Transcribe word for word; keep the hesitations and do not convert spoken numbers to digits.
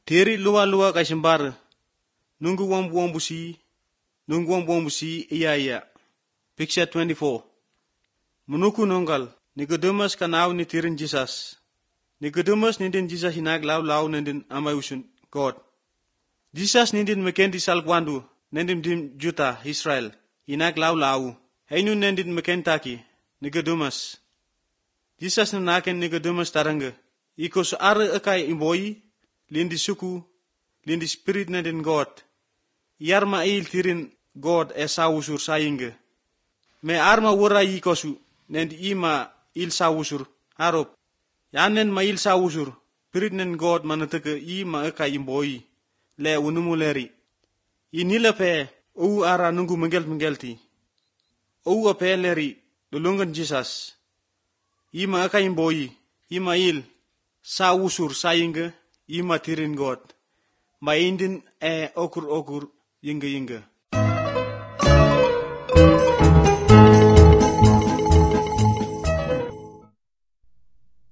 Teri luwa-luwa kay simbar. Nunggu wambu-wambu si. Nunggu wambu-wambu si iya iya. Picture twenty-four. Menuku nonggal. Nicodemus kanaw ni tirin Jesus. Nicodemus nindin Jesus hinag law-law nindin amay usun God. Jesus nindin mekendi salkwandu. Nindin dim juta Israel. Hinag law-law. Hainu nindin mekentaki. Nicodemus. Jesus nanaken Nicodemus taranga. Iko so are akay imboy. Lindi suku. Lindi spirit nindin God. Yarma il tirin God esawusur sayinga. Me arma wura yikosu. Nendi ima il sawusur. Harop. Yanen ma il sawusur. Spirit nen God manataka ima akay imboy. Le unumuleri. Inila pe. Ou ara nungu menggel-menggelti. Ou ape leri. Dulungan Jesus. Ima akay imboy. Ima il sawusur sayinga. Ima tirin God. Ma indin e okur-okur yinga-yinga.